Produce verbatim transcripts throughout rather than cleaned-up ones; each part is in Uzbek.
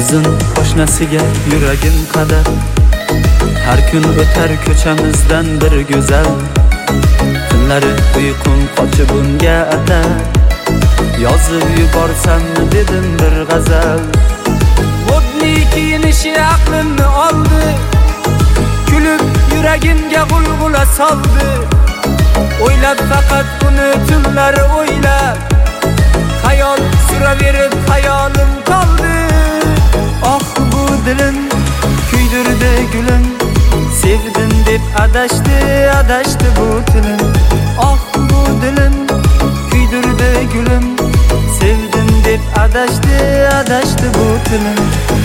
uzun qo'shnasiga yuragim qadar. Har kun o'tar ko'chamizdan bir go'zal, tunlari uyqum qochib unga atar. Yozib yuborsammi dedim bir g'azal. Modniy kiyinishi aqlimni oldi, kulib yuragimga g'ulg'ula soldi. O'ylab faqat uni tunlari o'ylab, xayol suraverib xayolim qoldi. Oh bu dilim kuydirdi gulim, sevdim deb adashdi, adashdi bu tilim. Oh bu dilim kuydirdi gulim, sevdim deb adashdi, adashdi bu tilim.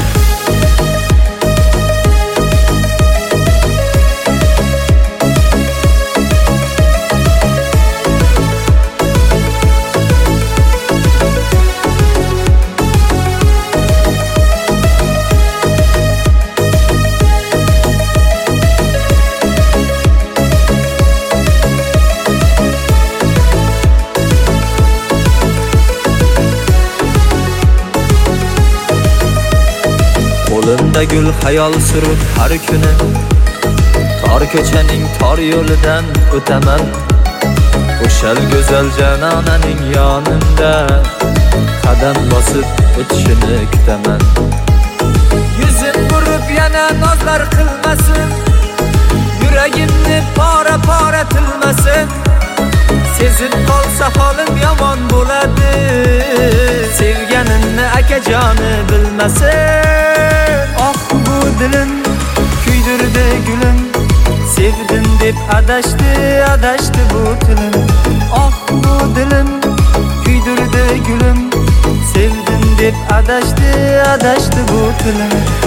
Qo'limda gul xayol surib har kuni, tor ko'chaning tor yo'lidan o'taman. O'shal go'zal janonaning yonimda qadam bosib o'tishini kutaman. Yuzim burib yana nozlar qilmasin, yuragimni pora pora tilmasin. Sezib qolsa holim yomon bo'ladi, sevganimni akajoni bilmasin. Oh bu dilim kuydirdi gulim, sevdim deb adashdi, adashdi bu tilim. Oh bu dilim kuydirdi gulim, sevdim deb adashdi, adashdi bu tilim.